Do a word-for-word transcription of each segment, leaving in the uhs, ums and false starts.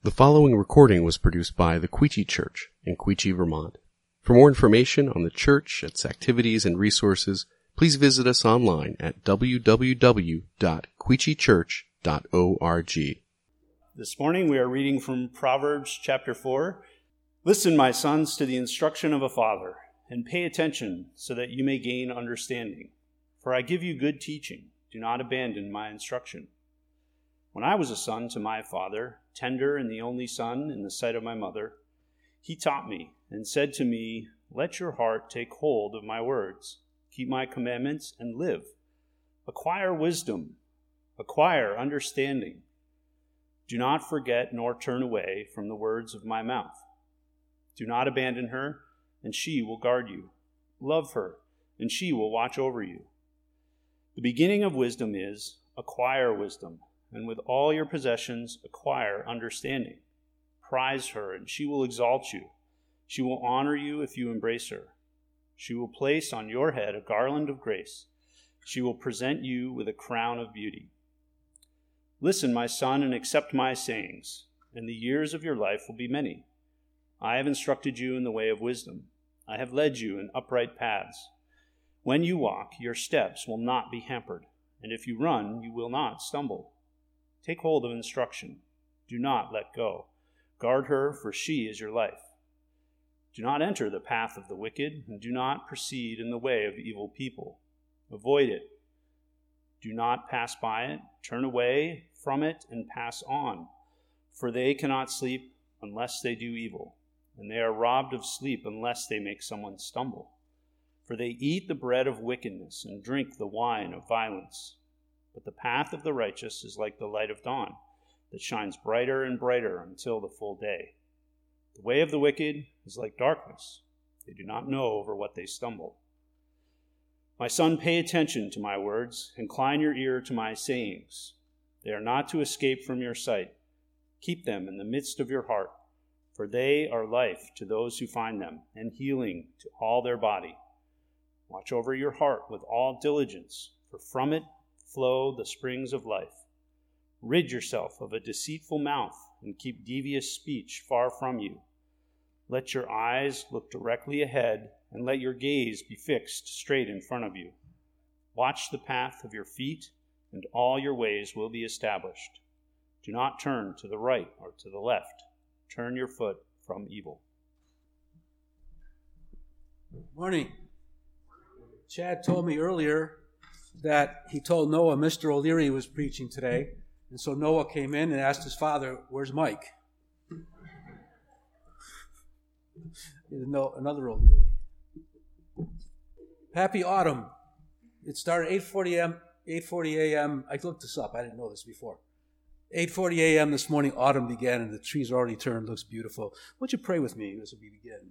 The following recording was produced by the Quechee Church in Quechee, Vermont. For more information on the church, its activities, and resources, please visit us online at w w w dot quechee church dot org. This morning we are reading from Proverbs chapter four. Listen, my sons, to the instruction of a father, and pay attention so that you may gain understanding. For I give you good teaching. Do not abandon my instruction. When I was a son to my father, tender and the only son in the sight of my mother, he taught me and said to me, let your heart take hold of my words. Keep my commandments and live. Acquire wisdom. Acquire understanding. Do not forget nor turn away from the words of my mouth. Do not abandon her, and she will guard you. Love her, and she will watch over you. The beginning of wisdom is acquire wisdom, and with all your possessions acquire understanding. Prize her, and she will exalt you. She will honor you if you embrace her. She will place on your head a garland of grace. She will present you with a crown of beauty. Listen, my son, and accept my sayings, and the years of your life will be many. I have instructed you in the way of wisdom. I have led you in upright paths. When you walk, your steps will not be hampered, and if you run, you will not stumble. Take hold of instruction. Do not let go. Guard her, for she is your life. Do not enter the path of the wicked, and do not proceed in the way of evil people. Avoid it. Do not pass by it. Turn away from it and pass on. For they cannot sleep unless they do evil, and they are robbed of sleep unless they make someone stumble. For they eat the bread of wickedness and drink the wine of violence. But the path of the righteous is like the light of dawn, that shines brighter and brighter until the full day. The way of the wicked is like darkness. They do not know over what they stumble. My son, pay attention to my words. Incline your ear to my sayings. They are not to escape from your sight. Keep them in the midst of your heart, for they are life to those who find them, and healing to all their body. Watch over your heart with all diligence, for from it flow the springs of life. Rid yourself of a deceitful mouth, and keep devious speech far from you. Let your eyes look directly ahead, and let your gaze be fixed straight in front of you. Watch the path of your feet, and all your ways will be established. Do not turn to the right or to the left. Turn your foot from evil. Morning. Chad told me earlier that he told Noah Mister O'Leary was preaching today, and so Noah came in and asked his father, where's Mike? He didn't know another O'Leary. Happy autumn. It started eight forty a.m. eight forty a.m. I looked this up. I didn't know this before. eight forty a.m. this morning, autumn began, and the trees are already turned. Looks beautiful. Would you pray with me as we begin?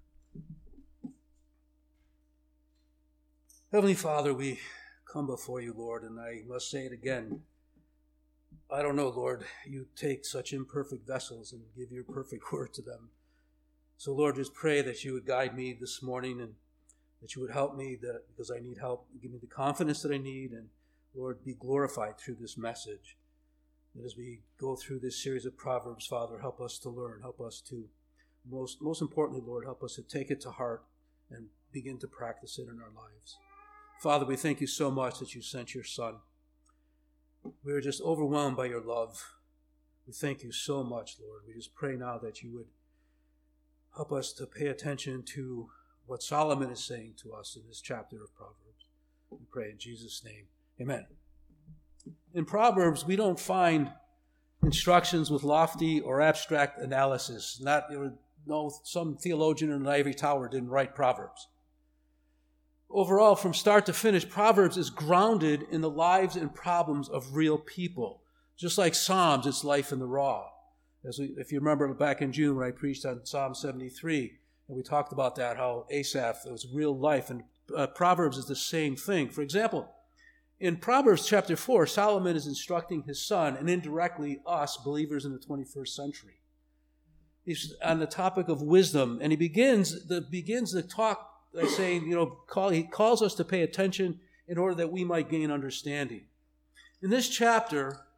Heavenly Father, we come before you, Lord, and I must say it again. I don't know, Lord. You take such imperfect vessels and give your perfect word to them. So, Lord, just pray that you would guide me this morning and that you would help me that because I need help. Give me the confidence that I need, and, Lord, be glorified through this message. And as we go through this series of Proverbs, Father, help us to learn. Help us to, most, most importantly, Lord, help us to take it to heart and begin to practice it in our lives. Father, we thank you so much that you sent your Son. We are just overwhelmed by your love. We thank you so much, Lord. We just pray now that you would help us to pay attention to what Solomon is saying to us in this chapter of Proverbs. We pray in Jesus' name. Amen. In Proverbs, we don't find instructions with lofty or abstract analysis. Not, you know, some theologian in an ivory tower didn't write Proverbs. Overall, from start to finish, Proverbs is grounded in the lives and problems of real people. Just like Psalms, it's life in the raw. As we, if you remember back in June when I preached on Psalm seventy-three, and we talked about that, how Asaph, it was real life, and uh, Proverbs is the same thing. For example, in Proverbs chapter four, Solomon is instructing his son, and indirectly us, believers in the twenty-first century. He's on the topic of wisdom, and he begins the begins the talk by saying, you know, call, he calls us to pay attention in order that we might gain understanding. In this chapter,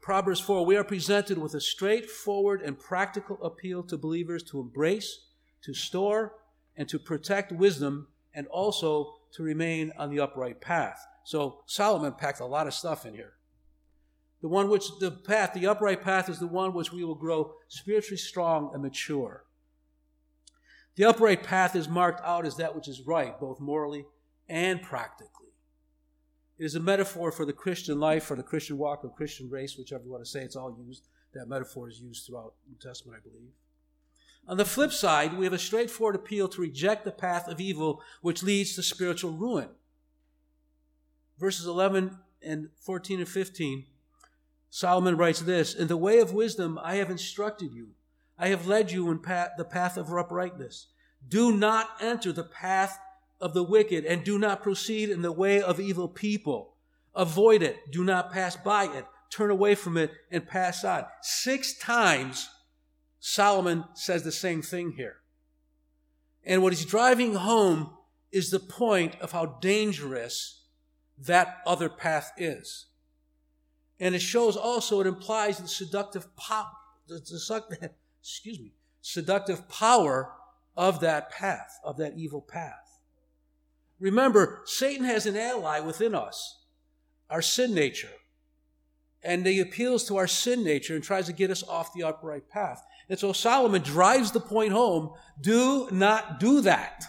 Proverbs four, we are presented with a straightforward and practical appeal to believers to embrace, to store, and to protect wisdom, and also to remain on the upright path. So Solomon packed a lot of stuff in here. The one which, the path, the upright path is the one which we will grow spiritually strong and mature. The upright path is marked out as that which is right, both morally and practically. It is a metaphor for the Christian life, for the Christian walk, or Christian race, whichever you want to say. It's all used. That metaphor is used throughout the New Testament, I believe. On the flip side, we have a straightforward appeal to reject the path of evil, which leads to spiritual ruin. Verses eleven and fourteen and fifteen, Solomon writes this, "In the way of wisdom I have instructed you. I have led you in path, the path of uprightness. Do not enter the path of the wicked, and do not proceed in the way of evil people. Avoid it. Do not pass by it. Turn away from it and pass on." Six times Solomon says the same thing here. And what he's driving home is the point of how dangerous that other path is. And it shows also, it implies the seductive power, the, the, excuse me, seductive power of that path, of that evil path. Remember, Satan has an ally within us, our sin nature. And he appeals to our sin nature and tries to get us off the upright path. And so Solomon drives the point home, do not do that.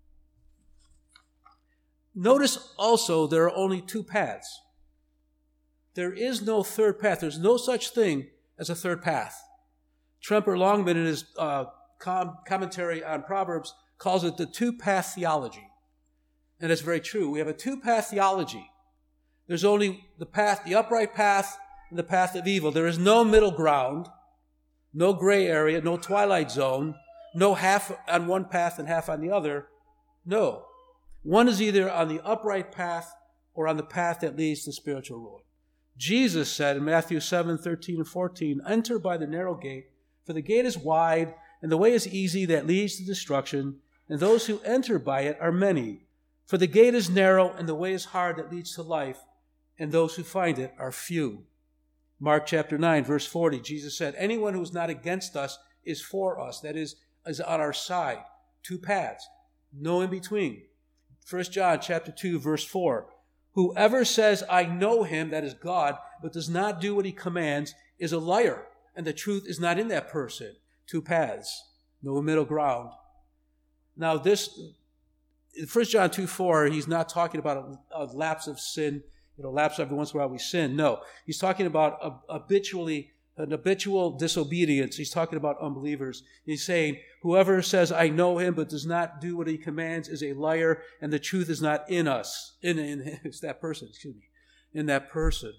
Notice also there are only two paths. There is no third path. There's no such thing as a third path. Tremper Longman, in his uh, com- commentary on Proverbs, calls it the two-path theology. And it's very true. We have a two-path theology. There's only the path, the upright path, and the path of evil. There is no middle ground, no gray area, no twilight zone, no half on one path and half on the other. No. One is either on the upright path or on the path that leads to spiritual ruin. Jesus said in Matthew seven, thirteen and fourteen, "Enter by the narrow gate, for the gate is wide, and the way is easy that leads to destruction, and those who enter by it are many. For the gate is narrow, and the way is hard that leads to life, and those who find it are few." Mark chapter nine, verse forty, Jesus said, "Anyone who is not against us is for us," that is, is on our side. Two paths, no in between. First John chapter two, verse four, "Whoever says, 'I know him,' that is God, but does not do what he commands, is a liar, and the truth is not in that person." Two paths, no middle ground. Now this, in First John two, four, he's not talking about a, a lapse of sin, you know, lapse every once in a while we sin. No, he's talking about a, habitually, an habitual disobedience. He's talking about unbelievers. He's saying, whoever says, "I know him," but does not do what he commands is a liar, and the truth is not in us. In, in it's that person, excuse me, in that person.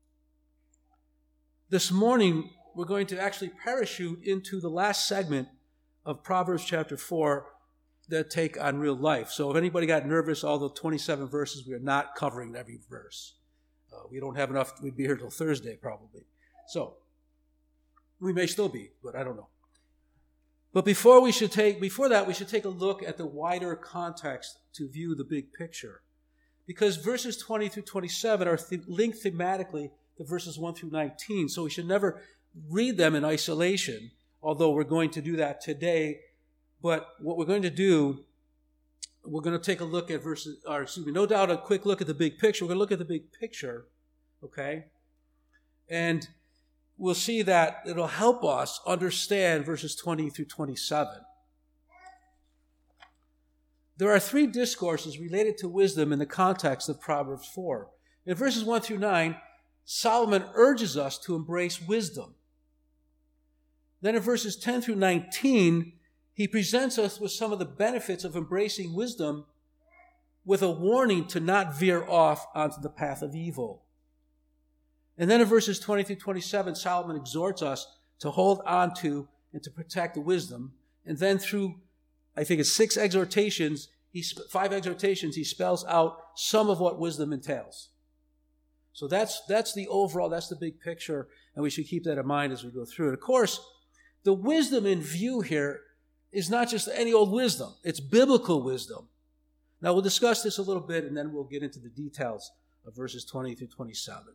This morning, we're going to actually parachute into the last segment of Proverbs chapter four that take on real life. So if anybody got nervous, all the twenty-seven verses, we are not covering every verse. Uh, we don't have enough, we'd be here till Thursday probably. So, we may still be, but I don't know. But before we should take, before that, we should take a look at the wider context to view the big picture. Because verses twenty through twenty-seven are th- linked thematically to verses one through nineteen. So we should never read them in isolation, although we're going to do that today. But what we're going to do, we're going to take a look at verses, or excuse me, no doubt a quick look at the big picture. We're going to look at the big picture, okay? And we'll see that it'll help us understand verses twenty through twenty-seven. There are three discourses related to wisdom in the context of Proverbs four. In verses one through nine, Solomon urges us to embrace wisdom. Then in verses ten through nineteen, he presents us with some of the benefits of embracing wisdom with a warning to not veer off onto the path of evil. And then in verses twenty through twenty-seven, Solomon exhorts us to hold on to and to protect the wisdom. And then through, I think it's six exhortations, he, five exhortations, he spells out some of what wisdom entails. So that's, that's the overall, that's the big picture, and we should keep that in mind as we go through it. Of course, the wisdom in view here is not just any old wisdom. It's biblical wisdom. Now, we'll discuss this a little bit, and then we'll get into the details of verses twenty through twenty-seven.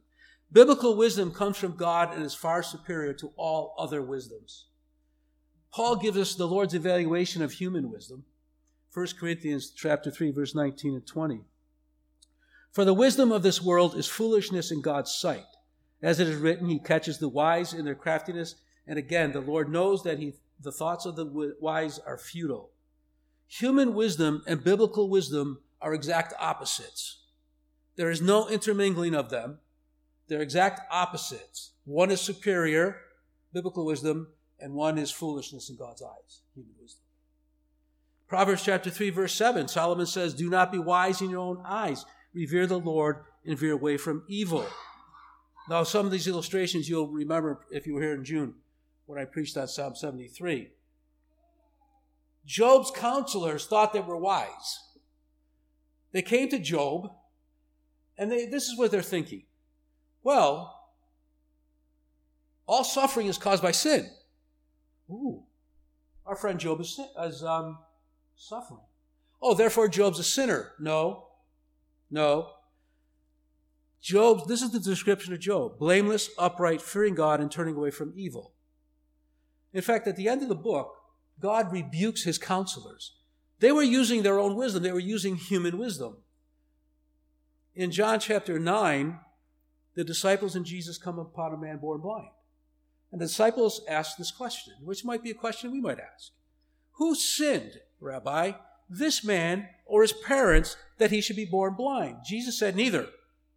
Biblical wisdom comes from God and is far superior to all other wisdoms. Paul gives us the Lord's evaluation of human wisdom. First Corinthians chapter three, verse nineteen and twenty. For the wisdom of this world is foolishness in God's sight. As it is written, he catches the wise in their craftiness. And again, the Lord knows that he, the thoughts of the wise are futile. Human wisdom and biblical wisdom are exact opposites. There is no intermingling of them. They're exact opposites. One is superior, biblical wisdom, and one is foolishness in God's eyes, human wisdom. Proverbs chapter three, verse seven, Solomon says, do not be wise in your own eyes. Revere the Lord and veer away from evil. Now, some of these illustrations you'll remember if you were here in June when I preached on Psalm seventy-three. Job's counselors thought they were wise. They came to Job, and they, this is what they're thinking. Well, all suffering is caused by sin. Ooh, our friend Job is, is um, suffering. Oh, therefore Job's a sinner. No, no. Job, this is the description of Job. Blameless, upright, fearing God, and turning away from evil. In fact, at the end of the book, God rebukes his counselors. They were using their own wisdom. They were using human wisdom. In John chapter nine, the disciples and Jesus come upon a man born blind. And the disciples ask this question, which might be a question we might ask. Who sinned, Rabbi, this man or his parents, that he should be born blind? Jesus said, neither.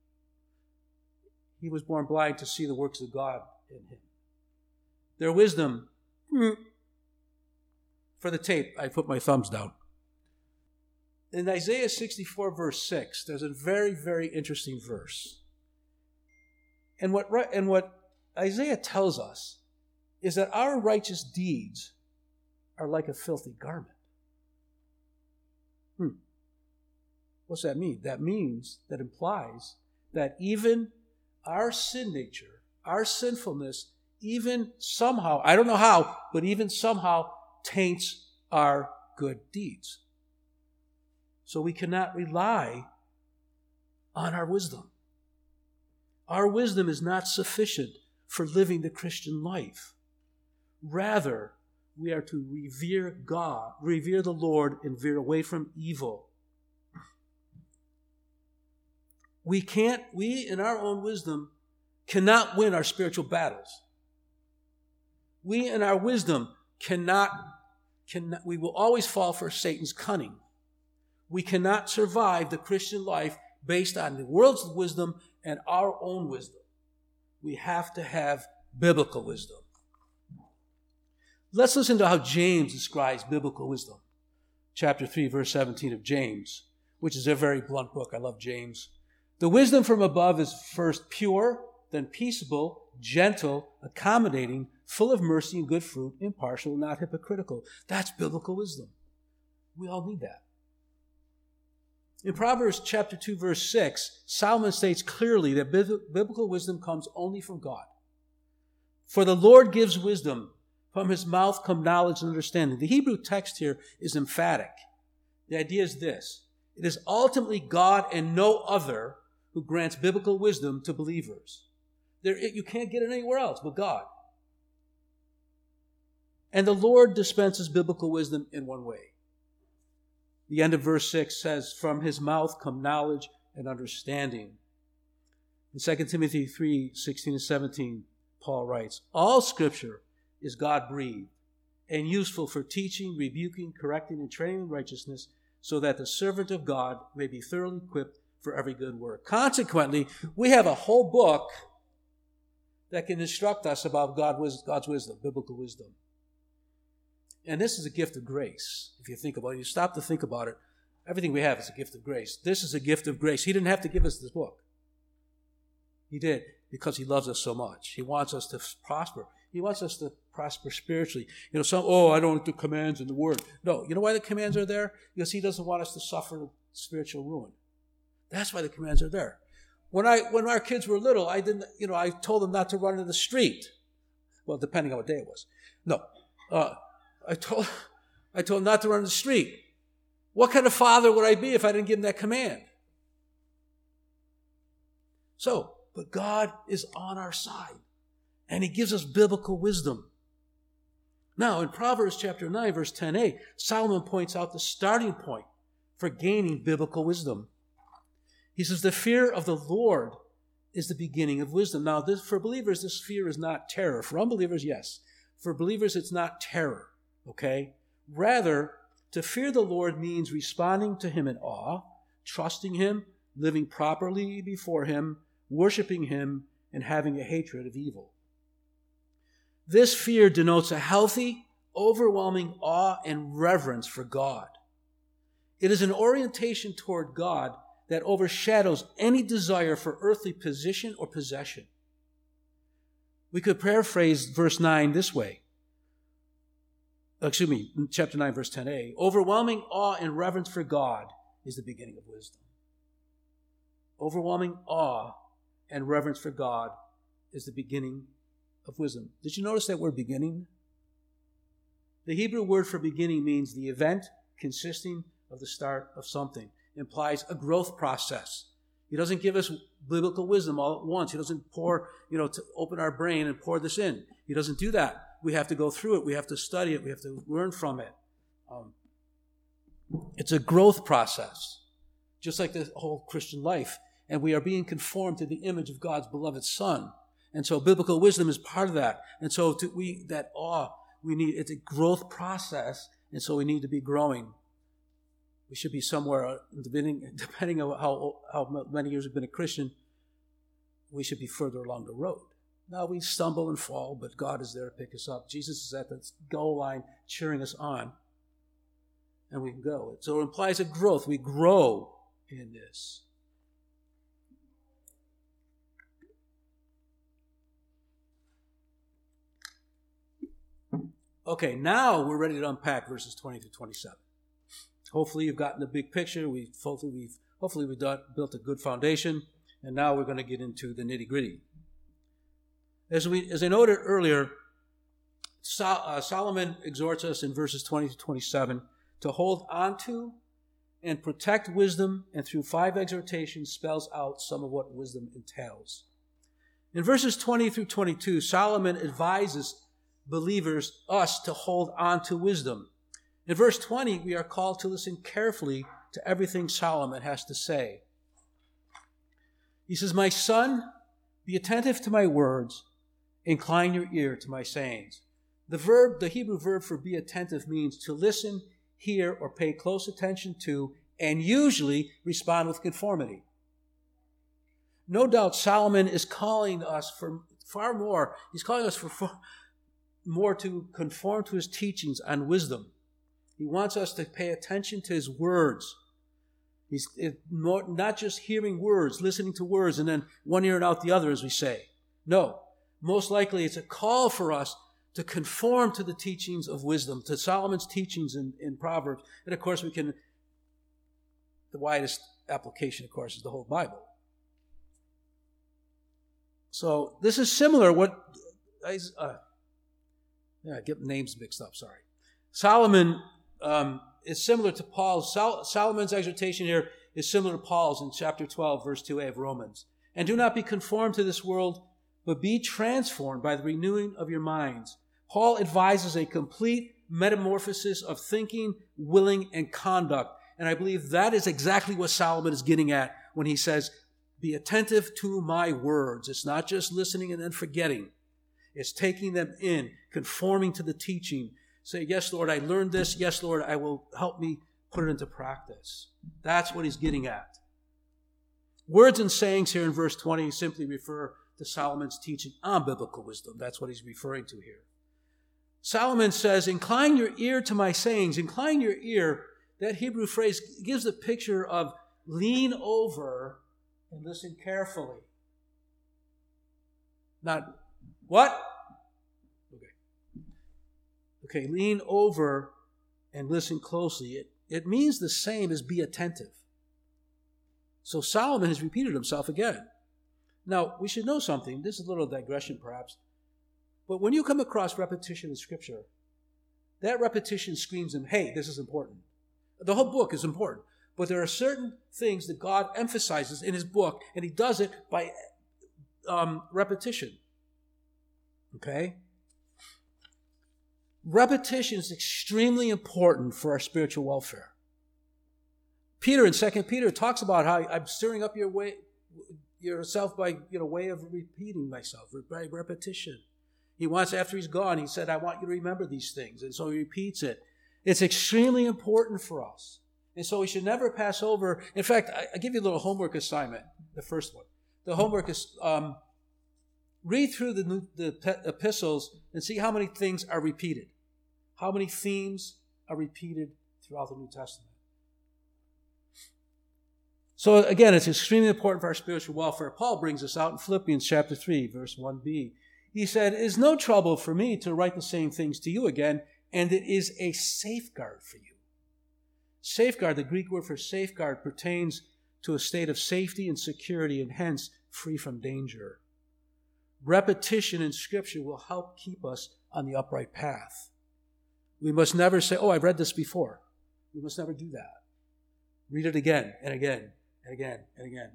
He was born blind to see the works of God in him. Their wisdom, for the tape, I put my thumbs down. In Isaiah sixty-four, verse six, there's a very, very interesting verse. And what, and what Isaiah tells us is that our righteous deeds are like a filthy garment. Hmm. What's that mean? That means, that implies that even our sin nature, our sinfulness, even somehow, I don't know how, but even somehow taints our good deeds. So we cannot rely on our wisdom. Our wisdom is not sufficient for living the Christian life. Rather, we are to revere God, revere the Lord, and veer away from evil. We can't, we in our own wisdom cannot win our spiritual battles. We in our wisdom cannot, cannot, we will always fall for Satan's cunning. We cannot survive the Christian life based on the world's wisdom and our own wisdom. We have to have biblical wisdom. Let's listen to how James describes biblical wisdom. Chapter three, verse seventeen of James, which is a very blunt book. I love James. The wisdom from above is first pure, then peaceable, gentle, accommodating, full of mercy and good fruit, impartial, not hypocritical. That's biblical wisdom. We all need that. In Proverbs chapter two, verse six, Solomon states clearly that biblical wisdom comes only from God. For the Lord gives wisdom. From his mouth come knowledge and understanding. The Hebrew text here is emphatic. The idea is this. It is ultimately God and no other who grants biblical wisdom to believers. There, you can't get it anywhere else but God. And the Lord dispenses biblical wisdom in one way. The end of verse six says, from his mouth come knowledge and understanding. In Second Timothy three, sixteen and seventeen, Paul writes, all scripture is God-breathed and useful for teaching, rebuking, correcting, and training in righteousness, so that the servant of God may be thoroughly equipped for every good work. Consequently, we have a whole book that can instruct us about God's wisdom, biblical wisdom. And this is a gift of grace, if you think about it. You stop to think about it. Everything we have is a gift of grace. This is a gift of grace. He didn't have to give us this book. He did because he loves us so much. He wants us to prosper. He wants us to prosper spiritually. You know, some, oh, I don't like the commands in the Word. No, you know why the commands are there? Because he doesn't want us to suffer spiritual ruin. That's why the commands are there. When I, when our kids were little, I didn't, you know, I told them not to run in the street. Well, depending on what day it was. No, uh, I told, I told them not to run in the street. What kind of father would I be if I didn't give them that command? So, but God is on our side, and he gives us biblical wisdom. Now, in Proverbs chapter nine, verse ten a, Solomon points out the starting point for gaining biblical wisdom. He says, the fear of the Lord is the beginning of wisdom. Now, this, for believers, this fear is not terror. For unbelievers, yes. For believers, it's not terror, okay? Rather, to fear the Lord means responding to him in awe, trusting him, living properly before him, worshiping him, and having a hatred of evil. This fear denotes a healthy, overwhelming awe and reverence for God. It is an orientation toward God that overshadows any desire for earthly position or possession. We could paraphrase verse nine this way. Excuse me, chapter nine, verse ten a. Overwhelming awe and reverence for God is the beginning of wisdom. Overwhelming awe and reverence for God is the beginning of wisdom. Did you notice that word beginning? The Hebrew word for beginning means the event consisting of the start of something. It implies a growth process. He doesn't give us biblical wisdom all at once. He doesn't pour, you know, to open our brain and pour this in. He doesn't do that. We have to go through it. We have to study it. We have to learn from it. Um, it's a growth process, just like the whole Christian life. And we are being conformed to the image of God's beloved Son. And so biblical wisdom is part of that. And so to, we that awe, we need, it's a growth process, and so we need to be growing. We should be somewhere, depending, depending on how, how many years we've been a Christian, we should be further along the road. Now we stumble and fall, but God is there to pick us up. Jesus is at the goal line cheering us on, and we can go. So it implies a growth. We grow in this. Okay, now we're ready to unpack verses twenty through twenty-seven. Hopefully you've gotten the big picture. We've hopefully we've hopefully we've done, built a good foundation, and now we're going to get into the nitty-gritty. As we as I noted earlier, Sol, uh, Solomon exhorts us in verses twenty to twenty-seven to hold onto and protect wisdom, and through five exhortations spells out some of what wisdom entails. In verses twenty through twenty-two, Solomon advises believers, us, to hold on to wisdom. In verse twenty, we are called to listen carefully to everything Solomon has to say. He says, "My son, be attentive to my words, incline your ear to my sayings." The verb, the Hebrew verb for be attentive means to listen, hear, or pay close attention to, and usually respond with conformity. No doubt Solomon is calling us for far more. He's calling us for far more to conform to his teachings on wisdom. He wants us to pay attention to his words. He's not just hearing words, listening to words, and then one ear and out the other, as we say. No, most likely it's a call for us to conform to the teachings of wisdom, to Solomon's teachings in, in Proverbs. And of course we can, the widest application, of course, is the whole Bible. So this is similar. What, uh, yeah, I get names mixed up, sorry. Solomon um, is similar to Paul's. Sol- Solomon's exhortation here is similar to Paul's in chapter twelve, verse two a of Romans. "And do not be conformed to this world, but be transformed by the renewing of your minds." Paul advises a complete metamorphosis of thinking, willing, and conduct. And I believe that is exactly what Solomon is getting at when he says, be attentive to my words. It's not just listening and then forgetting. It's taking them in, conforming to the teaching. Say, yes, Lord, I learned this. Yes, Lord, I will help me put it into practice. That's what he's getting at. Words and sayings here in verse twenty simply refer to Solomon's teaching on biblical wisdom. That's what he's referring to here. Solomon says, incline your ear to my sayings. Incline your ear, that Hebrew phrase gives a picture of lean over and listen carefully. Not what? Okay. Okay, lean over and listen closely. It, it means the same as be attentive. So Solomon has repeated himself again. Now, we should know something. This is a little digression, perhaps. But when you come across repetition in Scripture, that repetition screams them, hey, this is important. The whole book is important. But there are certain things that God emphasizes in his book, and he does it by um, repetition. Okay? Repetition is extremely important for our spiritual welfare. Peter in Second Peter talks about how I'm stirring up your way, yourself by, you know, way of repeating myself, by repetition. He wants, after he's gone, he said, I want you to remember these things. And so he repeats it. It's extremely important for us. And so we should never pass over. In fact, I, I give you a little homework assignment, the first one. The homework is um, read through the, new, the epistles and see how many things are repeated. How many themes are repeated throughout the New Testament. So again, it's extremely important for our spiritual welfare. Paul brings us out in Philippians chapter three, verse one b. He said, it is no trouble for me to write the same things to you again, and it is a safeguard for you. Safeguard, the Greek word for safeguard, pertains to a state of safety and security, and hence free from danger. Repetition in Scripture will help keep us on the upright path. We must never say, oh, I've read this before. We must never do that. Read it again and again and again and again.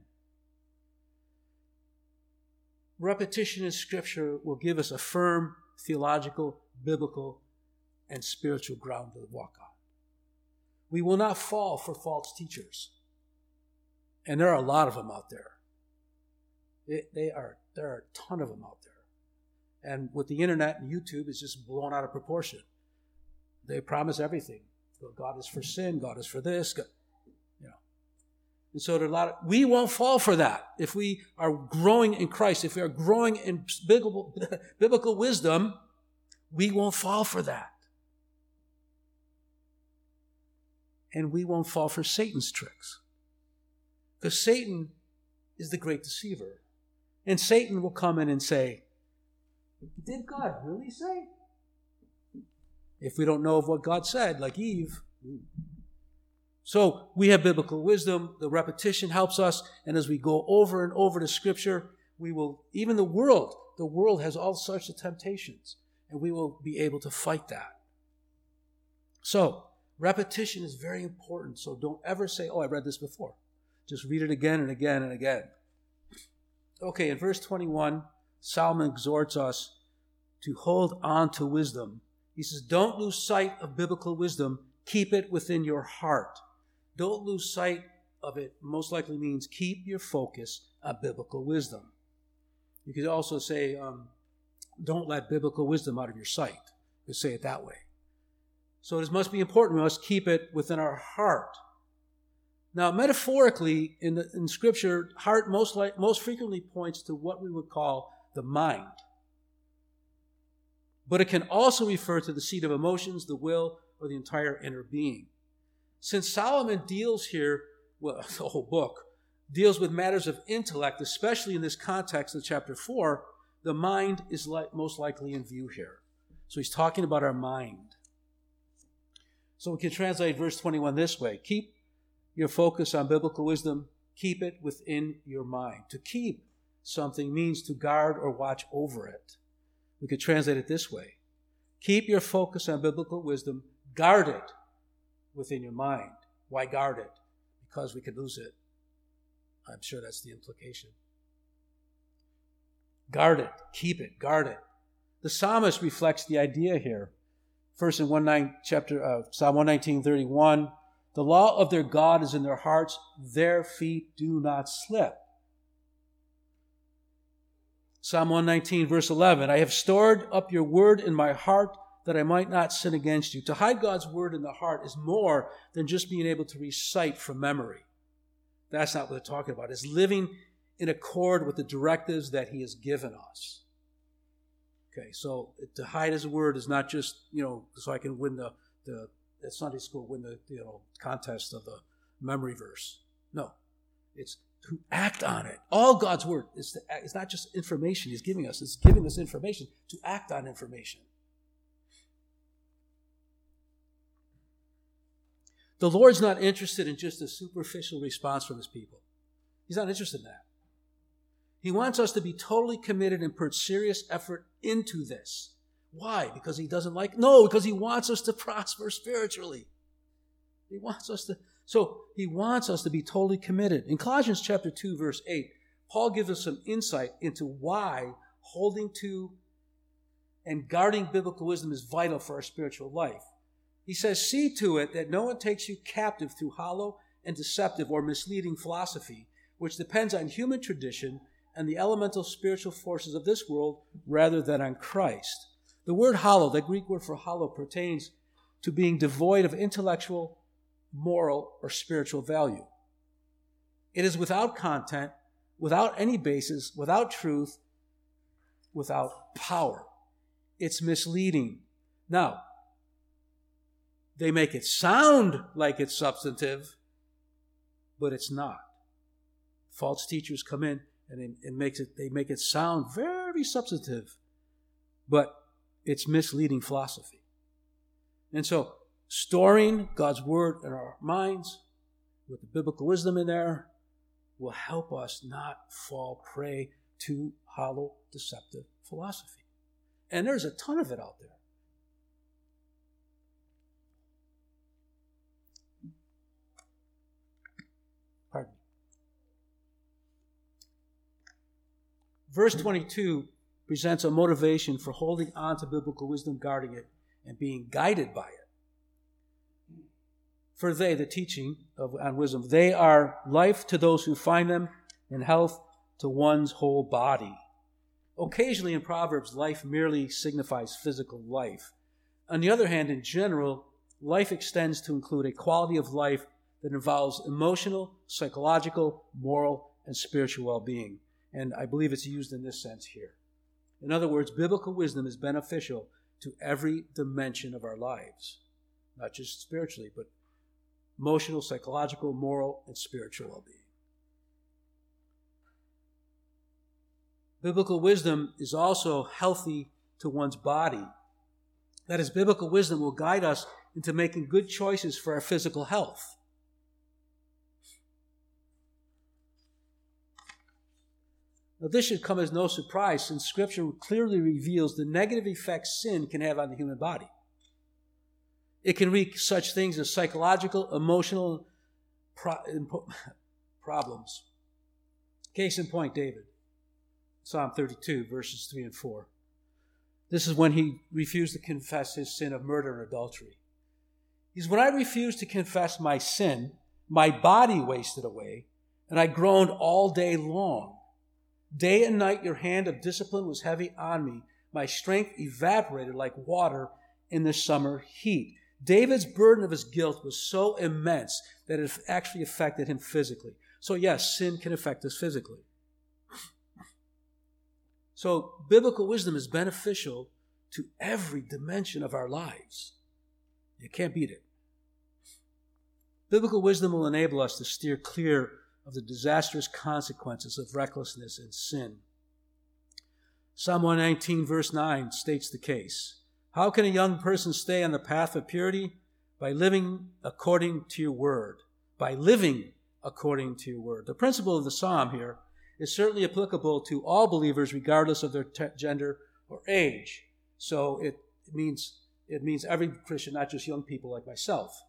Repetition in Scripture will give us a firm theological, biblical, and spiritual ground to walk on. We will not fall for false teachers. And there are a lot of them out there. They, they are, there are a ton of them out there. And with the internet and YouTube, it's just blown out of proportion. They promise everything. God is for sin. God is for this. God, you know. And so there are a lot of, we won't fall for that. If we are growing in Christ, if we are growing in biblical, biblical wisdom, we won't fall for that. And we won't fall for Satan's tricks. Because Satan is the great deceiver. And Satan will come in and say, did God really say? If we don't know of what God said, like Eve. So we have biblical wisdom. The repetition helps us. And as we go over and over the Scripture, we will, even the world, the world has all sorts of temptations. And we will be able to fight that. So, repetition is very important. So don't ever say, oh, I read this before. Just read it again and again and again. Okay, in verse twenty-one, Solomon exhorts us to hold on to wisdom. He says, don't lose sight of biblical wisdom. Keep it within your heart. Don't lose sight of it. Most likely means keep your focus on biblical wisdom. You could also say, um, don't let biblical wisdom out of your sight. You could say it that way. So it must be important. We must keep it within our heart. Now, metaphorically, in, the, in Scripture, heart most, like, most frequently points to what we would call the mind. But it can also refer to the seat of emotions, the will, or the entire inner being. Since Solomon deals here, well, the whole book, deals with matters of intellect, especially in this context of chapter four, the mind is like, most likely in view here. So he's talking about our mind. So we can translate verse twenty-one this way. Keep your focus on biblical wisdom. Keep it within your mind. To keep something means to guard or watch over it. We could translate it this way. Keep your focus on biblical wisdom. Guard it within your mind. Why guard it? Because we could lose it. I'm sure that's the implication. Guard it. Keep it. Guard it. The psalmist reflects the idea here. First in one nine, chapter, uh, Psalm one nineteen, thirty-one, the law of their God is in their hearts. Their feet do not slip. Psalm one nineteen, verse eleven, I have stored up your word in my heart that I might not sin against you. To hide God's word in the heart is more than just being able to recite from memory. That's not what they're talking about. It's living in accord with the directives that he has given us. Okay, so to hide his word is not just, you know, so I can win the, the at Sunday school, win the, you know, contest of the memory verse. No, it's to act on it. All God's word is to act. It's not just information he's giving us. It's giving us information to act on information. The Lord's not interested in just a superficial response from his people. He's not interested in that. He wants us to be totally committed and put serious effort into this. Why? Because he doesn't like, no, because he wants us to prosper spiritually. He wants us to, so he wants us to be totally committed. In Colossians chapter two, verse eight, Paul gives us some insight into why holding to and guarding biblical wisdom is vital for our spiritual life. He says, see to it that no one takes you captive through hollow and deceptive or misleading philosophy, which depends on human tradition and the elemental spiritual forces of this world rather than on Christ. The word hollow, the Greek word for hollow, pertains to being devoid of intellectual, moral, or spiritual value. It is without content, without any basis, without truth, without power. It's misleading. Now, they make it sound like it's substantive, but it's not. False teachers come in and it, it makes it, they make it sound very substantive, but it's misleading philosophy. And so, storing God's word in our minds with the biblical wisdom in there will help us not fall prey to hollow, deceptive philosophy. And there's a ton of it out there. Pardon me. Verse twenty-two presents a motivation for holding on to biblical wisdom, guarding it, and being guided by it. For they, the teaching of on wisdom, they are life to those who find them, and health to one's whole body. Occasionally in Proverbs, life merely signifies physical life. On the other hand, in general, life extends to include a quality of life that involves emotional, psychological, moral, and spiritual well-being. And I believe it's used in this sense here. In other words, biblical wisdom is beneficial to every dimension of our lives, not just spiritually, but emotional, psychological, moral, and spiritual well-being. Biblical wisdom is also healthy to one's body. That is, biblical wisdom will guide us into making good choices for our physical health. Now, this should come as no surprise, since Scripture clearly reveals the negative effects sin can have on the human body. It can wreak such things as psychological, emotional pro- problems. Case in point, David. Psalm thirty-two, verses three and four. This is when he refused to confess his sin of murder and adultery. He says, when I refused to confess my sin, my body wasted away, and I groaned all day long. Day and night your hand of discipline was heavy on me. My strength evaporated like water in the summer heat. David's burden of his guilt was so immense that it actually affected him physically. So yes, sin can affect us physically. So biblical wisdom is beneficial to every dimension of our lives. You can't beat it. Biblical wisdom will enable us to steer clear of the disastrous consequences of recklessness and sin. Psalm one nineteen, verse nine states the case. How can a young person stay on the path of purity? By living according to your word. By living according to your word. The principle of the psalm here is certainly applicable to all believers regardless of their te- gender or age. So it means it means every Christian, not just young people like myself.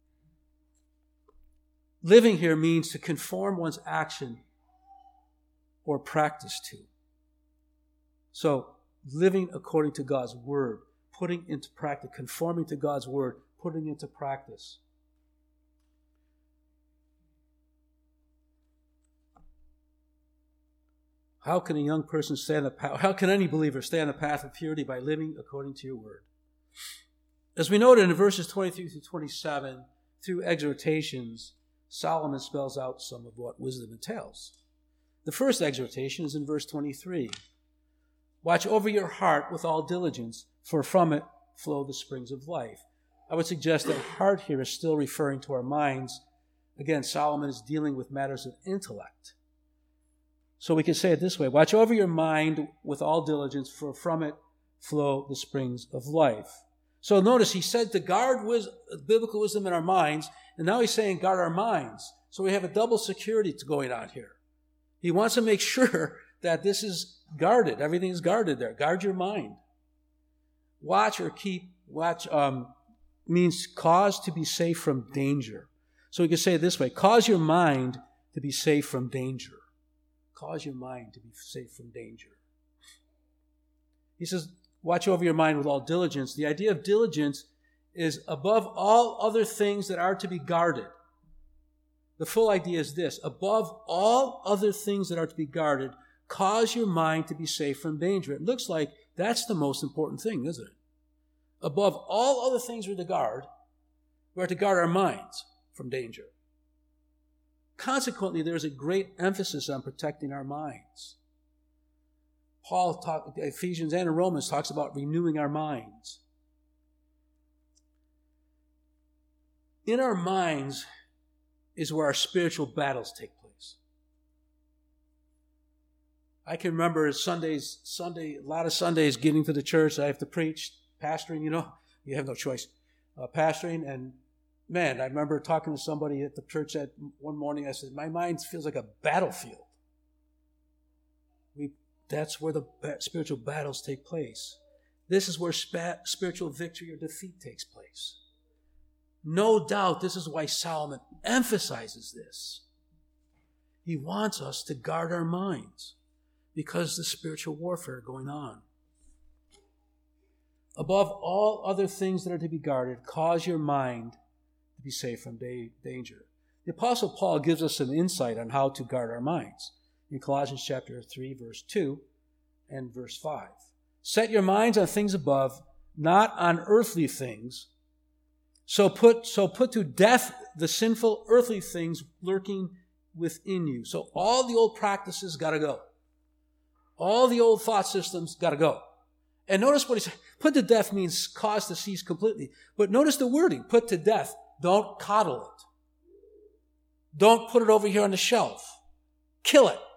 Living here means to conform one's action or practice to. So living according to God's word, putting into practice, conforming to God's word, putting into practice. How can a young person stay on the path, how can any believer stay on the path of purity? By living according to your word. As we noted in verses twenty-three through twenty-seven, through exhortations, Solomon spells out some of what wisdom entails. The first exhortation is in verse twenty-three. Watch over your heart with all diligence, for from it flow the springs of life. I would suggest that heart here is still referring to our minds. Again, Solomon is dealing with matters of intellect. So we can say it this way. Watch over your mind with all diligence, for from it flow the springs of life. So notice he said to guard wis- biblical wisdom in our minds, and now he's saying guard our minds. So we have a double security going on here. He wants to make sure that this is guarded. Everything is guarded there. Guard your mind. Watch or keep, watch um, means cause to be safe from danger. So we can say it this way. Cause your mind to be safe from danger. cause your mind to be safe from danger. He says, watch over your mind with all diligence. The idea of diligence is above all other things that are to be guarded. The full idea is this: above all other things that are to be guarded, cause your mind to be safe from danger. It looks like that's the most important thing, isn't it? Above all other things we're to guard, we're to guard our minds from danger. Consequently, there's a great emphasis on protecting our minds. Paul, talk, Ephesians and Romans, talks about renewing our minds. In our minds is where our spiritual battles take place. I can remember Sundays, Sunday, a lot of Sundays getting to the church. I have to preach, pastoring, you know, you have no choice. Uh, pastoring, and man, I remember talking to somebody at the church that one morning. I said, my mind feels like a battlefield. We, that's where the spiritual battles take place. This is where spa- spiritual victory or defeat takes place. No doubt this is why Solomon emphasizes this. He wants us to guard our minds because the spiritual warfare going on. Above all other things that are to be guarded, cause your mind to be safe from da- danger. The Apostle Paul gives us an insight on how to guard our minds in Colossians chapter three, verse two and verse five. Set your minds on things above, not on earthly things. So put, so put to death the sinful earthly things lurking within you. So all the old practices got to go. All the old thought systems got to go. And notice what he said. Put to death means cause to cease completely. But notice the wording. Put to death. Don't coddle it. Don't put it over here on the shelf. Kill it.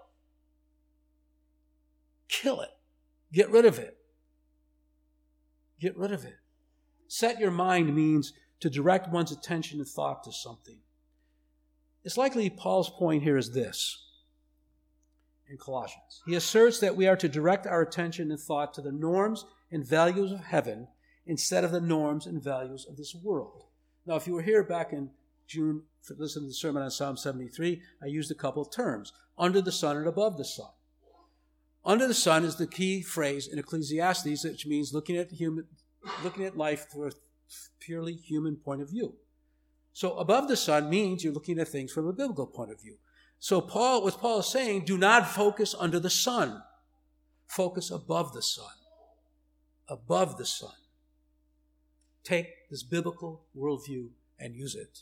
Kill it. Get rid of it. Get rid of it. Set your mind means to direct one's attention and thought to something. It's likely Paul's point here is this in Colossians. He asserts that we are to direct our attention and thought to the norms and values of heaven instead of the norms and values of this world. Now, if you were here back in June, for listening to the sermon on Psalm seventy-three, I used a couple of terms, under the sun and above the sun. Under the sun is the key phrase in Ecclesiastes, which means looking at human, looking at life through a purely human point of view. So above the sun means you're looking at things from a biblical point of view. So Paul, what Paul is saying, do not focus under the sun. Focus above the sun. Above the sun. Take this biblical worldview and use it.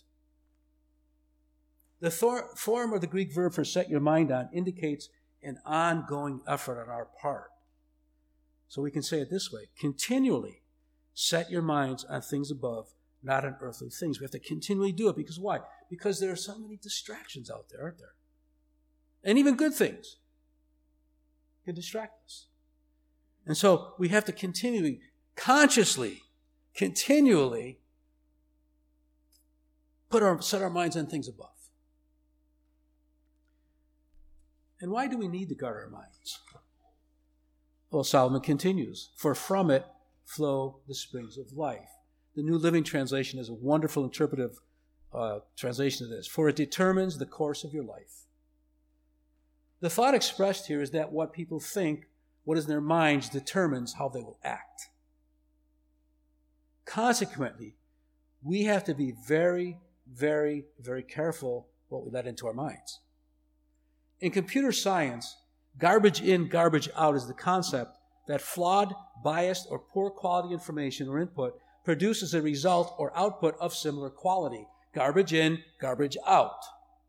The thor- form of the Greek verb for set your mind on indicates an ongoing effort on our part. So we can say it this way: continually set your minds on things above, not on earthly things. We have to continually do it because why? Because there are so many distractions out there, aren't there? And even good things can distract us. And so we have to continually, consciously, continually put our, set our minds on things above. And why do we need to guard our minds? Well, Solomon continues, for from it flow the springs of life. The New Living Translation is a wonderful interpretive uh, translation of this. For it determines the course of your life. The thought expressed here is that what people think, what is in their minds, determines how they will act. Consequently, we have to be very, very, very careful what we let into our minds. In computer science, garbage in, garbage out is the concept that flawed, biased, or poor quality information or input produces a result or output of similar quality. Garbage in, garbage out.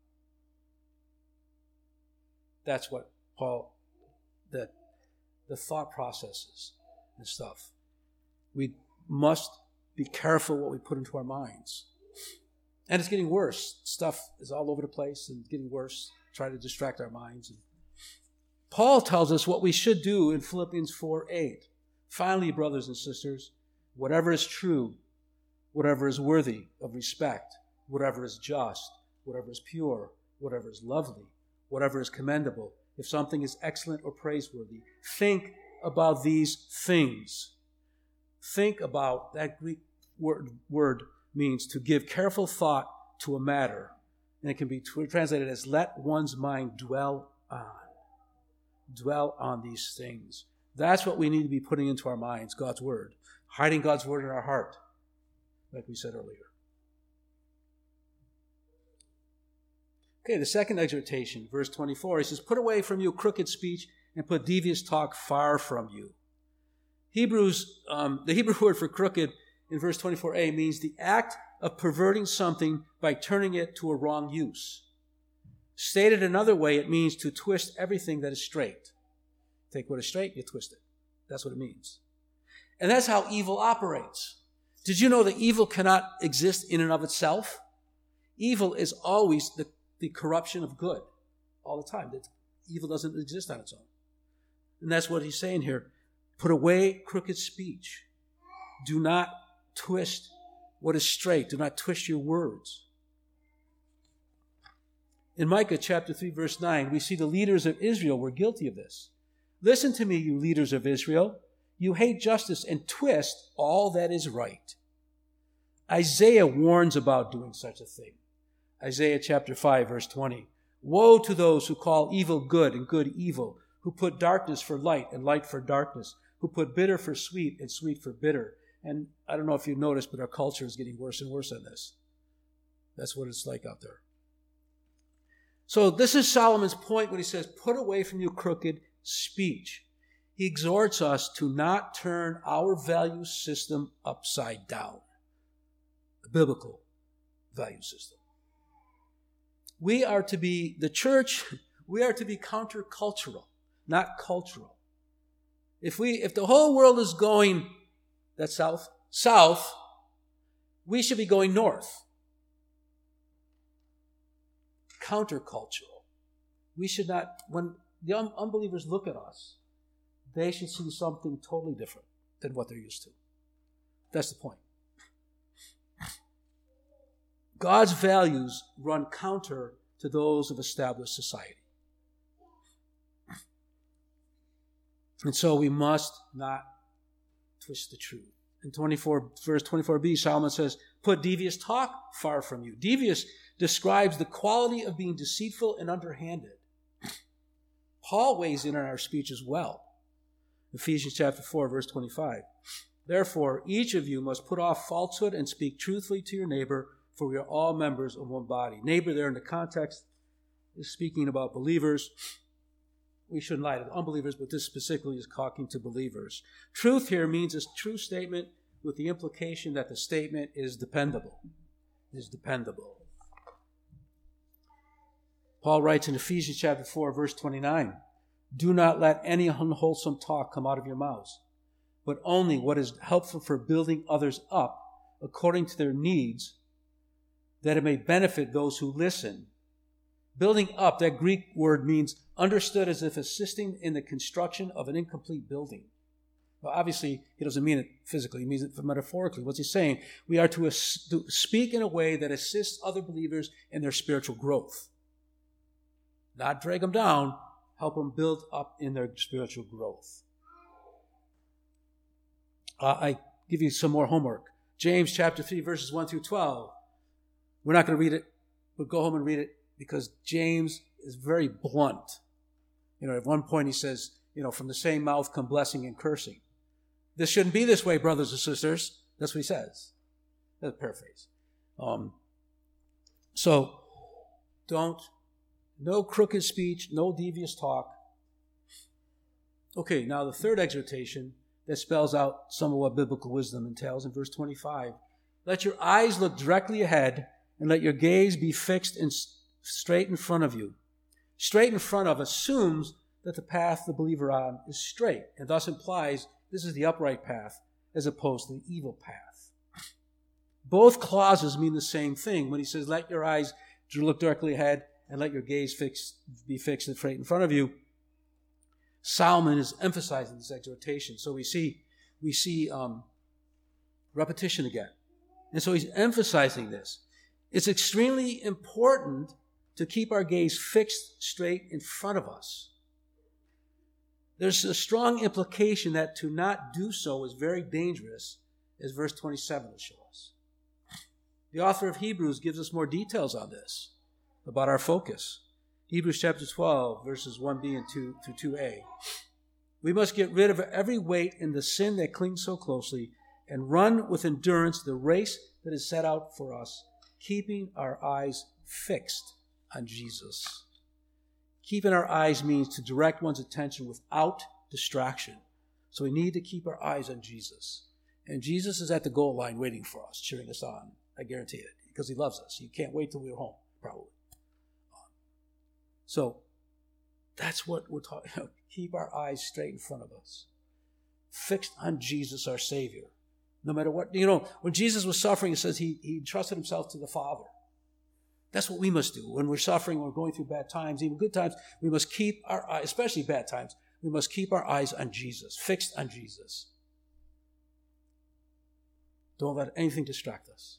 That's what Paul, the, the thought processes and stuff. We must be careful what we put into our minds. And it's getting worse. Stuff is all over the place and getting worse. Try to distract our minds. And Paul tells us what we should do in Philippians four eight. Finally, brothers and sisters, whatever is true, whatever is worthy of respect, whatever is just, whatever is pure, whatever is lovely, whatever is commendable, if something is excellent or praiseworthy, think about these things. Think about, that Greek word, word means to give careful thought to a matter. And it can be translated as let one's mind dwell on. dwell on these things. That's what we need to be putting into our minds, God's word. Hiding God's word in our heart, like we said earlier. Okay, the second exhortation, verse twenty-four, he says, put away from you crooked speech and put devious talk far from you. Hebrews, um, the Hebrew word for crooked in verse twenty-four a means the act of perverting something by turning it to a wrong use. Stated another way, it means to twist everything that is straight. Take what is straight, you twist it. That's what it means. And that's how evil operates. Did you know that evil cannot exist in and of itself? Evil is always the, the corruption of good all the time. That evil doesn't exist on its own. And that's what he's saying here. Put away crooked speech. Do not twist what is straight. Do not twist your words. In Micah chapter three, verse nine, we see the leaders of Israel were guilty of this. Listen to me, you leaders of Israel. You hate justice and twist all that is right. Isaiah warns about doing such a thing. Isaiah chapter five, verse twenty. Woe to those who call evil good and good evil, who put darkness for light and light for darkness, who put bitter for sweet and sweet for bitter. And I don't know if you've noticed, but our culture is getting worse and worse on this. That's what it's like out there. So this is Solomon's point when he says, put away from you crooked speech. He exhorts us to not turn our value system upside down. A biblical value system. We are to be, the church, we are to be countercultural, not cultural. If we, if the whole world is going, that's south, south, we should be going north. Countercultural. We should not, when the un- unbelievers look at us, they should see something totally different than what they're used to. That's the point. God's values run counter to those of established society. And so we must not twist the truth. In twenty-four, verse twenty-four b, Solomon says, put devious talk far from you. Devious describes the quality of being deceitful and underhanded. Paul weighs in on our speech as well. Ephesians chapter four, verse twenty-five. Therefore, each of you must put off falsehood and speak truthfully to your neighbor, for we are all members of one body. Neighbor there in the context is speaking about believers. We shouldn't lie to unbelievers, but this specifically is talking to believers. Truth here means a true statement with the implication that the statement is dependable. Is dependable. Paul writes in Ephesians chapter four, verse twenty-nine, do not let any unwholesome talk come out of your mouths, but only what is helpful for building others up according to their needs, that it may benefit those who listen. Building up, that Greek word means understood as if assisting in the construction of an incomplete building. Well, obviously, he doesn't mean it physically. He means it metaphorically. What's he saying? We are to, as- to speak in a way that assists other believers in their spiritual growth. Not drag them down, help them build up in their spiritual growth. Uh, I give you some more homework. James chapter three, verses one through twelve. We're not going to read it, but go home and read it because James is very blunt. You know, at one point he says, you know, from the same mouth come blessing and cursing. This shouldn't be this way, brothers and sisters. That's what he says. That's a paraphrase. Um, so, don't, no crooked speech, no devious talk. Okay, now the third exhortation that spells out some of what biblical wisdom entails in verse twenty-five. Let your eyes look directly ahead and let your gaze be fixed and straight in front of you. Straight in front of assumes that the path the believer on is straight, and thus implies this is the upright path as opposed to the evil path. Both clauses mean the same thing. When he says, let your eyes look directly ahead and let your gaze fix, be fixed and straight in front of you, Solomon is emphasizing this exhortation. So we see, we see um, repetition again. And so he's emphasizing this. It's extremely important to keep our gaze fixed straight in front of us. There's a strong implication that to not do so is very dangerous, as verse twenty-seven will show us. The author of Hebrews gives us more details on this, about our focus. Hebrews chapter twelve, verses one b and two to two a. We must get rid of every weight and the sin that clings so closely and run with endurance the race that is set out for us, keeping our eyes fixed on Jesus. Keeping our eyes means to direct one's attention without distraction. So we need to keep our eyes on Jesus. And Jesus is at the goal line waiting for us, cheering us on. I guarantee it, because he loves us. He can't wait till we're home, probably. So that's what we're talking about. Keep our eyes straight in front of us, fixed on Jesus, our Savior. No matter what, you know, when Jesus was suffering, it says he, he entrusted himself to the Father. That's what we must do. When we're suffering, when we're going through bad times, even good times, we must keep our eyes, especially bad times, we must keep our eyes on Jesus, fixed on Jesus. Don't let anything distract us.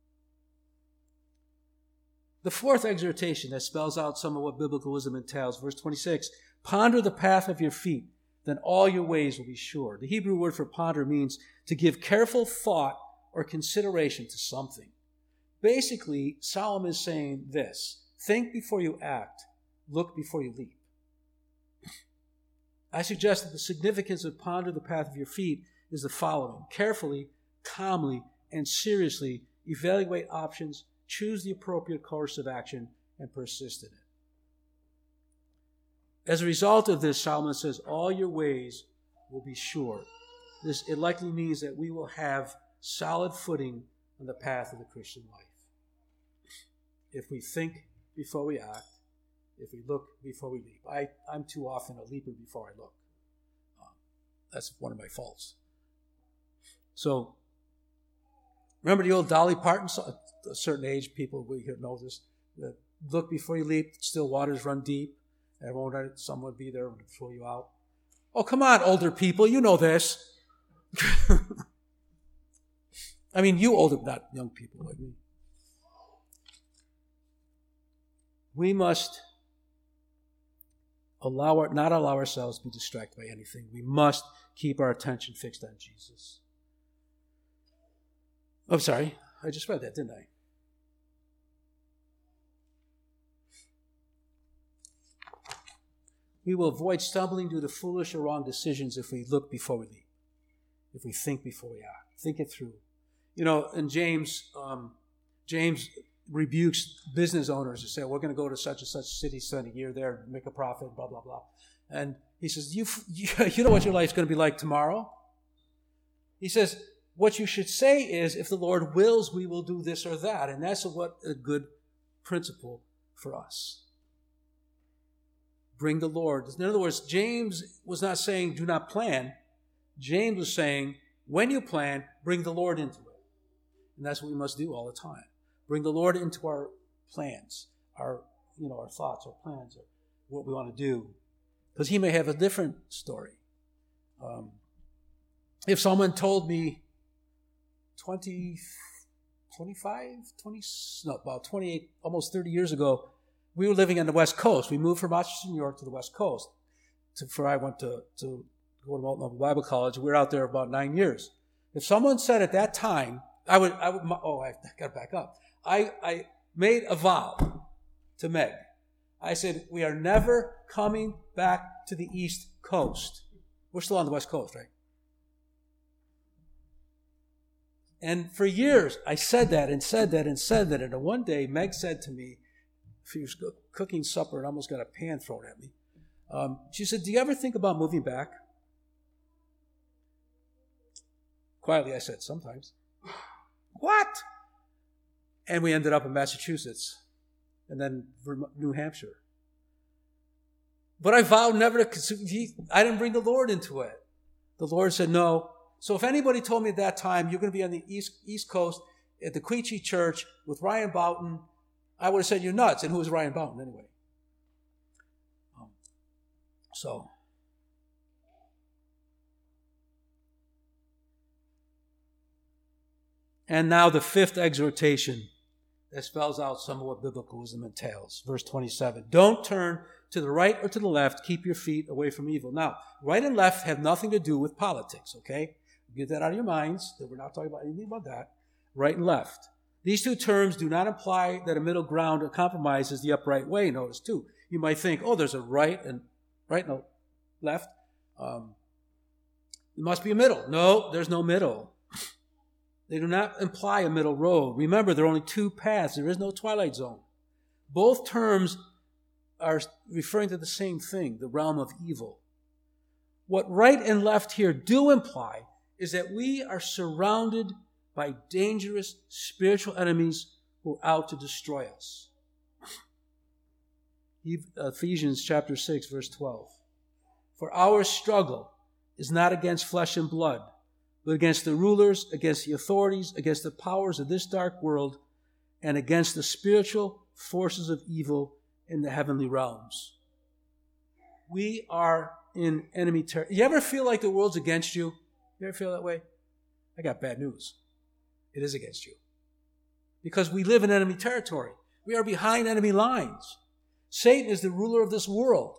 The fourth exhortation that spells out some of what biblical wisdom entails, verse twenty-six, ponder the path of your feet, then all your ways will be sure. The Hebrew word for ponder means to give careful thought or consideration to something. Basically, Solomon is saying this: think before you act, look before you leap. I suggest that the significance of ponder the path of your feet is the following: carefully, calmly, and seriously evaluate options, choose the appropriate course of action, and persist in it. As a result of this, Solomon says, all your ways will be sure. This, it likely means that we will have solid footing on the path of the Christian life. If we think before we act, if we look before we leap. I, I'm too often a leaper before I look. Um, that's one of my faults. So, remember the old Dolly Parton song? At a certain age, people we know this. That look before you leap, still waters run deep. And won't someone be there to throw you out? Oh, come on, older people, you know this. I mean, you older, not young people like me. We must allow our, not allow ourselves to be distracted by anything. We must keep our attention fixed on Jesus. I'm oh, sorry, I just read that, didn't I? We will avoid stumbling due to foolish or wrong decisions if we look before we leap, if we think before we act. Think it through. You know, in James, um, James rebukes business owners who say, we're going to go to such and such city, spend a year there, make a profit, blah, blah, blah. And he says, you, you know what your life's going to be like tomorrow? He says, what you should say is, if the Lord wills, we will do this or that. And that's what a good principle for us. Bring the Lord. In other words, James was not saying, do not plan. James was saying, when you plan, bring the Lord into it. And that's what we must do all the time. Bring the Lord into our plans, our, you know, our thoughts, our plans, or what we want to do. Because he may have a different story. Um, if someone told me twenty, twenty-five, twenty, no, about twenty-eight, almost thirty years ago, we were living on the West Coast. We moved from Rochester, New York to the West Coast. To, for I went to, to go to Molten Lava Bible College. We were out there about nine years. If someone said at that time, I would, I would, oh, I got to back up. I, I made a vow to Meg. I said, we are never coming back to the East Coast. We're still on the West Coast, right? And for years, I said that and said that and said that. And then one day, Meg said to me, she was cooking supper and almost got a pan thrown at me. Um, she said, do you ever think about moving back? Quietly, I said, sometimes. What? And we ended up in Massachusetts and then New Hampshire. But I vowed never to, he, I didn't bring the Lord into it. The Lord said no. So if anybody told me at that time, you're going to be on the East, East Coast at the Quechee Church with Ryan Boughton, I would have said, you're nuts. And who was Ryan Boughton anyway? Um, so. And now the fifth exhortation that spells out some of what biblical wisdom entails. Verse twenty-seven. Don't turn to the right or to the left. Keep your feet away from evil. Now, right and left have nothing to do with politics, okay? Get that out of your minds. That we're not talking about anything about that. Right and left. These two terms do not imply that a middle ground or compromise is the upright way. Notice, too. You might think, oh, there's a right and right, no, left. Um, it must be a middle. No, there's no middle. They do not imply a middle road. Remember, there are only two paths. There is no twilight zone. Both terms are referring to the same thing, the realm of evil. What right and left here do imply is that we are surrounded by dangerous spiritual enemies who are out to destroy us. Ephesians chapter six, verse twelve. For our struggle is not against flesh and blood, but against the rulers, against the authorities, against the powers of this dark world, and against the spiritual forces of evil in the heavenly realms. We are in enemy territory. You ever feel like the world's against you? You ever feel that way? I got bad news. It is against you. Because we live in enemy territory. We are behind enemy lines. Satan is the ruler of this world.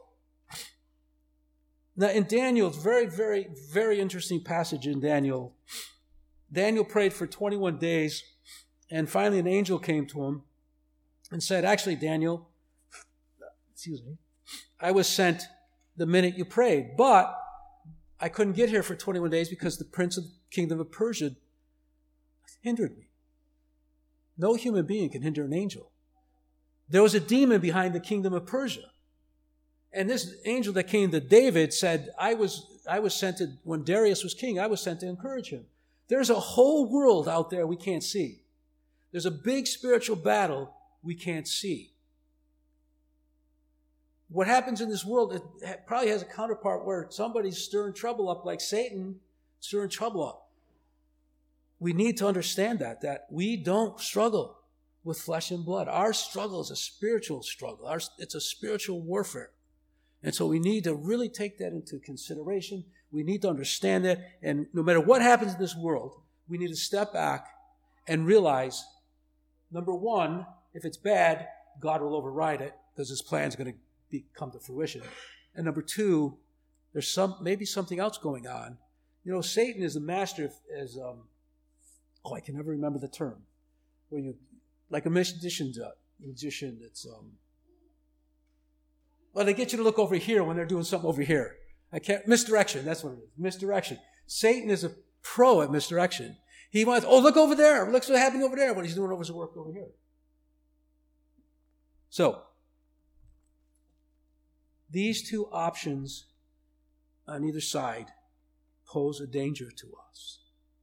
Now in Daniel, it's very, very, very interesting passage in Daniel. Daniel prayed for twenty-one days, and finally an angel came to him and said, actually, Daniel, excuse me, I was sent the minute you prayed, but I couldn't get here for twenty-one days because the prince of the kingdom of Persia hindered me. No human being can hinder an angel. There was a demon behind the kingdom of Persia. And this angel that came to David said, I was, I was sent to, when Darius was king, I was sent to encourage him. There's a whole world out there we can't see. There's a big spiritual battle we can't see. What happens in this world, it probably has a counterpart where somebody's stirring trouble up like Satan, stirring trouble up. We need to understand that, that we don't struggle with flesh and blood. Our struggle is a spiritual struggle. Our, it's a spiritual warfare. And so we need to really take that into consideration. We need to understand that. And no matter what happens in this world, we need to step back and realize, number one, if it's bad, God will override it because his plan is going to be, come to fruition. And number two, there's some maybe something else going on. You know, Satan is the master as, um, oh, I can never remember the term. Where you, like a magician, uh, magician that's, um, well, they get you to look over here when they're doing something over here. I can't, misdirection, that's what it is, misdirection. Satan is a pro at misdirection. He wants, oh, look over there, look what's happening over there when he's doing over his work over here. So, these two options on either side pose a danger to us.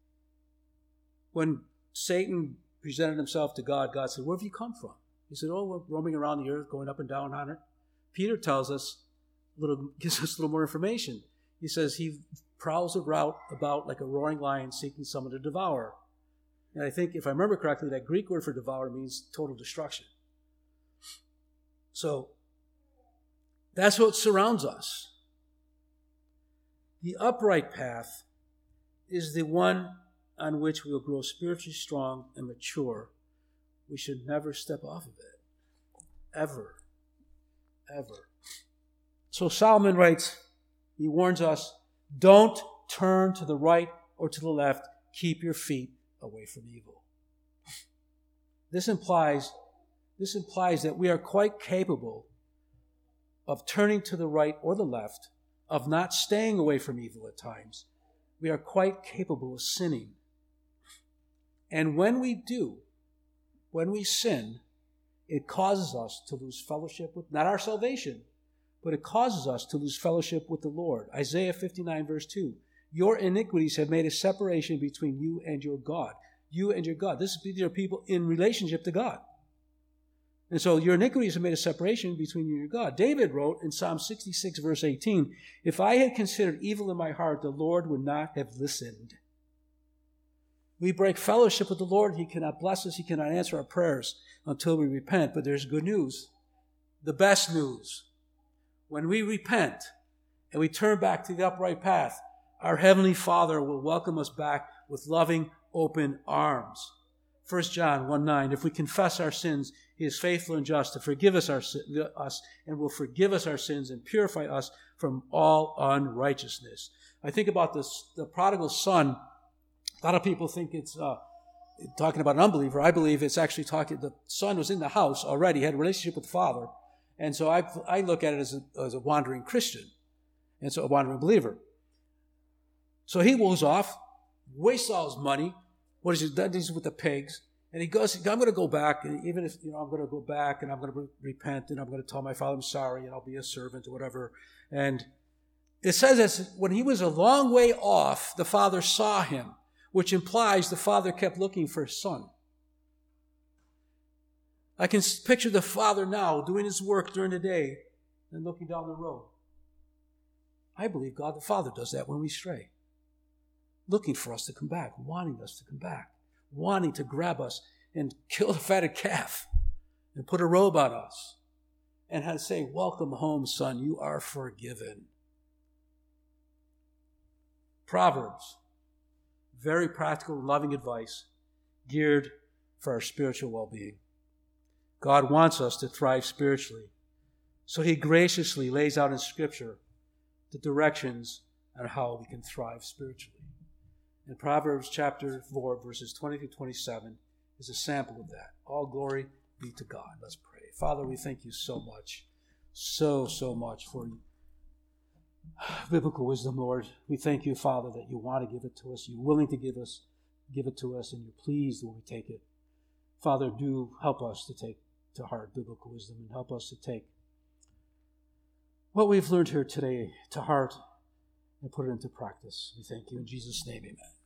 When Satan presented himself to God, God said, where have you come from? He said, oh, we're roaming around the earth, going up and down on it. Peter tells us, a little, gives us a little more information. He says he prowls about, about like a roaring lion seeking someone to devour. And I think, if I remember correctly, that Greek word for devour means total destruction. So, that's what surrounds us. The upright path is the one on which we will grow spiritually strong and mature. We should never step off of it. Ever. Ever. So Solomon writes, he warns us, don't turn to the right or to the left. Keep your feet away from evil. This implies, this implies that we are quite capable of turning to the right or the left, of not staying away from evil at times. We are quite capable of sinning. And when we do, when we sin, it causes us to lose fellowship with, not our salvation, but it causes us to lose fellowship with the Lord. Isaiah fifty-nine, verse two. Your iniquities have made a separation between you and your God. You and your God. This is your people in relationship to God. And so your iniquities have made a separation between you and your God. David wrote in Psalm sixty-six, verse eighteen, if I had considered evil in my heart, the Lord would not have listened. We break fellowship with the Lord. He cannot bless us. He cannot answer our prayers until we repent. But there's good news. The best news. When we repent and we turn back to the upright path, our Heavenly Father will welcome us back with loving, open arms. First John one nine, if we confess our sins, He is faithful and just to forgive us, our, us and will forgive us our sins and purify us from all unrighteousness. I think about this, the prodigal son. A lot of people think it's uh, talking about an unbeliever. I believe it's actually talking, the son was in the house already, had a relationship with the father. And so I, I look at it as a, as a wandering Christian. And so a wandering believer. So he woos off, wastes all his money. What is he done? He's with the pigs. And he goes, I'm going to go back, and even if, you know, I'm going to go back and I'm going to re- repent and I'm going to tell my father I'm sorry and I'll be a servant or whatever. And it says that when he was a long way off, the father saw him, which implies the father kept looking for his son. I can picture the father now doing his work during the day and looking down the road. I believe God the Father does that when we stray. Looking for us to come back, wanting us to come back, wanting to grab us and kill the fatted calf and put a robe on us and have to say, welcome home, son, you are forgiven. Proverbs, very practical, loving advice geared for our spiritual well-being. God wants us to thrive spiritually, so he graciously lays out in Scripture the directions on how we can thrive spiritually. And Proverbs chapter four, verses twenty to twenty-seven is a sample of that. All glory be to God. Let's pray. Father, we thank you so much, so, so much for biblical wisdom, Lord. We thank you, Father, that you want to give it to us. You're willing to give us, give it to us, and you're pleased when we take it. Father, do help us to take to heart biblical wisdom and help us to take what we've learned here today to heart and put it into practice. We thank you in Jesus' name, amen.